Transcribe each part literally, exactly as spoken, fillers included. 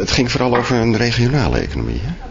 Het ging vooral over een regionale economie, hè?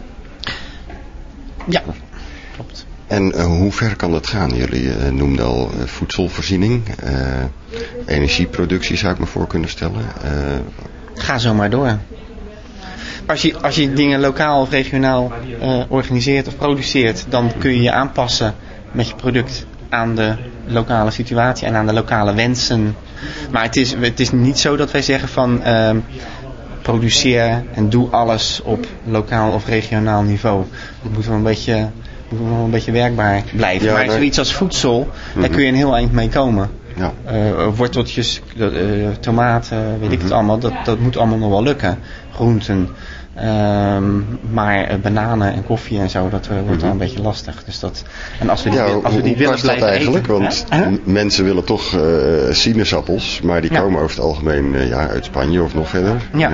Ja, klopt. En uh, hoe ver kan dat gaan? Jullie uh, noemden al uh, voedselvoorziening, uh, energieproductie zou ik me voor kunnen stellen. Uh, Ga zo maar door. Als je, als je dingen lokaal of regionaal uh, organiseert of produceert, dan kun je je aanpassen met je product aan de lokale situatie en aan de lokale wensen. Maar het is, het is niet zo dat wij zeggen van uh, produceer en doe alles op lokaal of regionaal niveau. Het moet wel een beetje, moet wel een beetje werkbaar blijven. Ja, maar nee. Zoiets als voedsel, mm-hmm. daar kun je een heel eind mee komen. Ja. Uh, worteltjes, uh, tomaten, weet mm-hmm. ik het allemaal, dat, dat moet allemaal nog wel lukken. Groenten. Um, maar uh, bananen en koffie en zo, dat uh, wordt mm-hmm. al een beetje lastig. Dus dat, en als we die, ja, als we die hoe willen past dat eigenlijk? eten, Want huh? m- mensen willen toch uh, sinaasappels, maar die ja. komen over het algemeen uh, ja, uit Spanje of nog verder. Ja. Uh,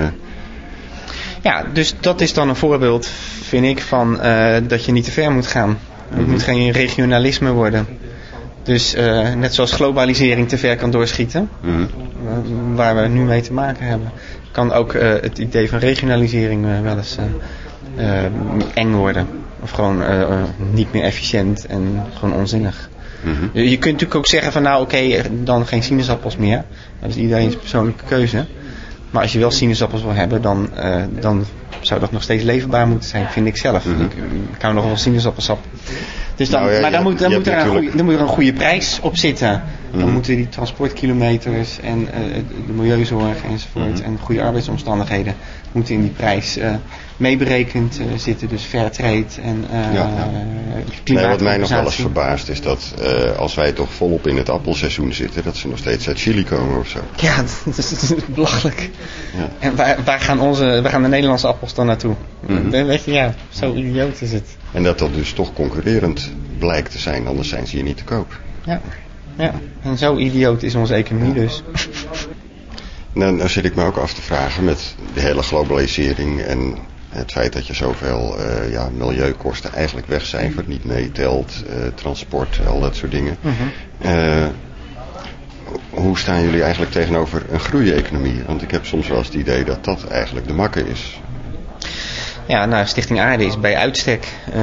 ja, dus dat is dan een voorbeeld, vind ik, van uh, dat je niet te ver moet gaan. Het mm-hmm. moet geen regionalisme worden. Dus uh, net zoals globalisering te ver kan doorschieten, mm-hmm. uh, waar we nu mee te maken hebben, kan ook uh, het idee van regionalisering uh, wel eens uh, uh, eng worden. Of gewoon uh, uh, niet meer efficiënt en gewoon onzinnig. Mm-hmm. Je, je kunt natuurlijk ook zeggen van nou oké, okay, dan geen sinaasappels meer. Dat is iedereen's persoonlijke keuze. Maar als je wel sinaasappels wil hebben, dan, uh, dan zou dat nog steeds leefbaar moeten zijn, vind ik zelf. Mm-hmm. Ik, ik hou nog wel sinaasappelsap. Dus dan, nou ja, maar dan, je, moet, dan, moet er natuurlijk... goeie, dan moet er een goede prijs op zitten. Dan mm-hmm. moeten die transportkilometers en uh, de milieuzorg enzovoort mm-hmm. en goede arbeidsomstandigheden moeten in die prijs uh, meeberekend uh, zitten. Dus fair trade en uh, ja, ja. Nee, wat mij nog wel eens verbaast is dat uh, als wij toch volop in het appelseizoen zitten, dat ze nog steeds uit Chili komen of zo. Ja, dat is, dat is belachelijk. Ja. En waar, waar, gaan onze, waar gaan de Nederlandse appels dan naartoe? Mm-hmm. Weet je, ja, zo idioot is het. En dat dat dus toch concurrerend blijkt te zijn, anders zijn ze hier niet te koop. Ja, ja. En zo idioot is onze economie dus. Nou, nou zit ik me ook af te vragen met de hele globalisering en het feit dat je zoveel uh, ja, milieukosten eigenlijk wegcijfert, niet meetelt, uh, transport, al dat soort dingen. Mm-hmm. Uh, hoe staan jullie eigenlijk tegenover een groeieconomie? Want ik heb soms wel eens het idee dat dat eigenlijk de makke is. Ja, nou, Stichting Aarde is bij uitstek uh,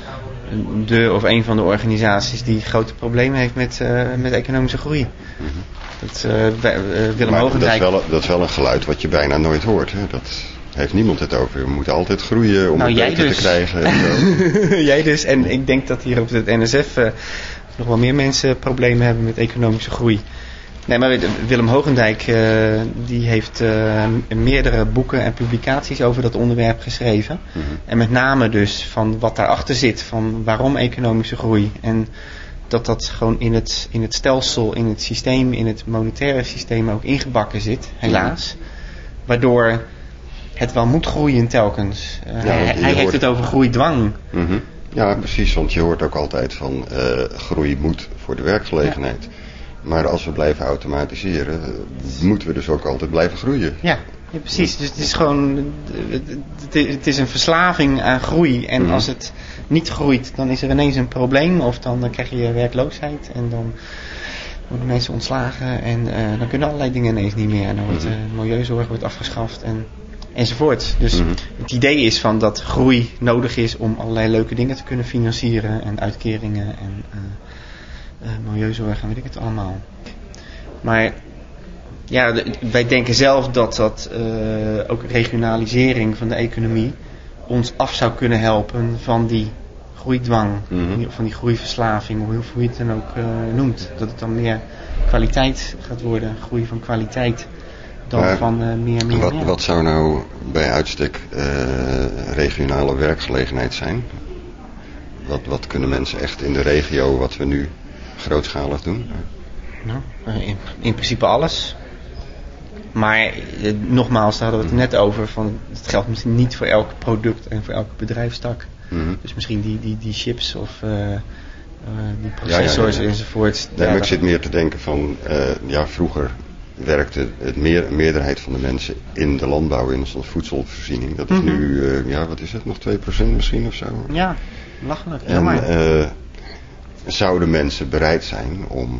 de of een van de organisaties die grote problemen heeft met, uh, met economische groei. Mm-hmm. Dat, uh, wij, uh, Willem maar Hogendijk... dat, is wel, dat is wel een geluid wat je bijna nooit hoort. Hè? Dat heeft niemand het over. We moeten altijd groeien om nou, het beter dus. te krijgen. En zo. Jij dus. En ik denk dat hier op het N S F uh, nog wel meer mensen problemen hebben met economische groei. Nee, maar Willem Hogendijk uh, die heeft uh, meerdere boeken en publicaties over dat onderwerp geschreven. Mm-hmm. En met name dus van wat daarachter zit, van waarom economische groei. En dat dat gewoon in het, in het stelsel, in het systeem, in het monetaire systeem ook ingebakken zit, helaas. Mm-hmm. Waardoor het wel moet groeien telkens. Uh, ja, hij hij hoort... heeft het over groeidwang. Mm-hmm. Ja, precies, want je hoort ook altijd van uh, groei moet voor de werkgelegenheid. Ja. Maar als we blijven automatiseren, moeten we dus ook altijd blijven groeien. Ja, ja precies. Dus het is gewoon, het is een verslaving aan groei. En mm-hmm. als het niet groeit, dan is er ineens een probleem. Of dan, dan krijg je werkloosheid en dan worden mensen ontslagen. En uh, dan kunnen allerlei dingen ineens niet meer. En dan wordt uh, milieuzorg wordt afgeschaft en, enzovoort. Dus mm-hmm. het idee is van dat groei nodig is om allerlei leuke dingen te kunnen financieren. En uitkeringen en... Uh, Uh, milieuzorg en weet ik het allemaal. Maar ja, de, wij denken zelf dat dat uh, ook regionalisering van de economie ons af zou kunnen helpen van die groeidwang, mm-hmm. van die groeiverslaving, hoe je het dan ook uh, noemt. Dat het dan meer kwaliteit gaat worden, groei van kwaliteit, dan maar van uh, meer, meer, wat, meer. Wat zou nou bij uitstek uh, regionale werkgelegenheid zijn? Wat, wat kunnen mensen echt in de regio, wat we nu grootschalig doen? Nou, in, in principe alles. Maar eh, nogmaals, daar hadden we het net over. Van, het geldt misschien niet voor elk product en voor elke bedrijfstak. Mm-hmm. Dus misschien die, die, die chips of uh, uh, die processors ja, ja, ja. enzovoort. Nee, maar ik zit meer te denken van, uh, ja, vroeger werkte het meer, een meerderheid van de mensen in de landbouw, in onze voedselvoorziening. Dat is mm-hmm. nu, uh, ja, wat is het, nog twee procent misschien of zo? Ja, lachelijk. En, uh, zouden mensen bereid zijn om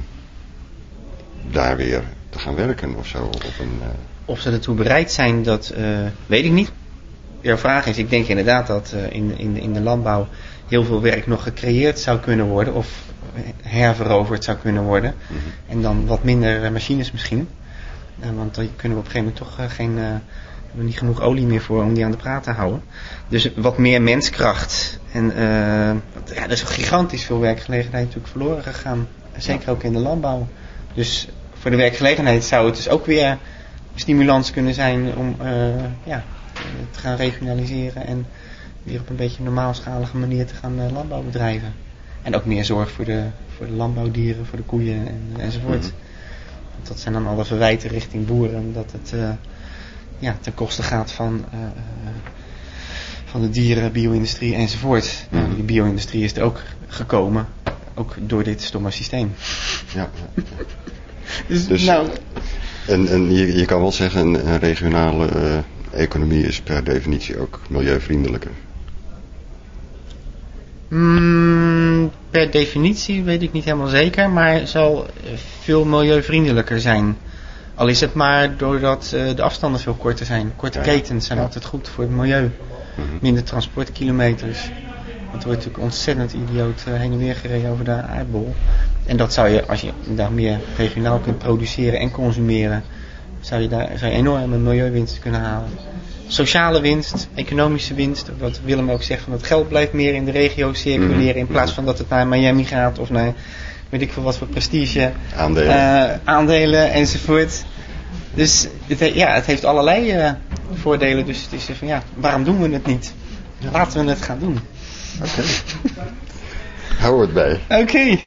daar weer te gaan werken of zo? Op een, uh... Of ze ertoe bereid zijn, dat uh, weet ik niet. jouw vraag is, ik denk inderdaad dat uh, in, in, in de landbouw heel veel werk nog gecreëerd zou kunnen worden of herveroverd zou kunnen worden. Mm-hmm. En dan wat minder uh, machines misschien. Uh, want dan kunnen we op een gegeven moment toch uh, geen, uh, hebben we niet genoeg olie meer voor om die aan de praat te houden. Dus wat meer menskracht. En uh, ja, er is gigantisch veel werkgelegenheid natuurlijk verloren gegaan. Zeker ook in de landbouw. Dus voor de werkgelegenheid zou het dus ook weer een stimulans kunnen zijn om uh, ja, te gaan regionaliseren en weer op een beetje normaalschalige manier te gaan uh, landbouw bedrijven. En ook meer zorg voor de, voor de landbouwdieren, voor de koeien en, enzovoort. Mm-hmm. Want dat zijn dan alle verwijten richting boeren, dat het uh, ja, ten koste gaat van, uh, van de dieren, bio-industrie enzovoort. Mm-hmm. Nou, die bio-industrie is er ook gekomen, ook door dit stomme systeem. Ja, ja, ja. dus, dus nou... En, en je, je kan wel zeggen, een, een regionale uh, economie is per definitie ook milieuvriendelijker. Mm, per definitie weet ik niet helemaal zeker, maar zal veel milieuvriendelijker zijn. Al is het maar doordat uh, de afstanden veel korter zijn. Korte ja, ketens zijn ja. altijd goed voor het milieu. Mm-hmm. Minder transportkilometers. Want er wordt natuurlijk ontzettend idioot uh, heen en weer gereden over de aardbol. En dat zou je, als je daar meer regionaal kunt produceren en consumeren, zou je daar zou je enorme milieuwinst kunnen halen. Sociale winst, economische winst, wat Willem ook zegt, van het geld blijft meer in de regio circuleren in plaats van dat het naar Miami gaat of naar weet ik veel wat voor prestige aandelen, uh, aandelen enzovoort. Dus het, ja, het heeft allerlei uh, voordelen, dus het is van ja, waarom doen we het niet? Laten we het gaan doen. Oké. Okay. Hou het bij. Oké. Okay.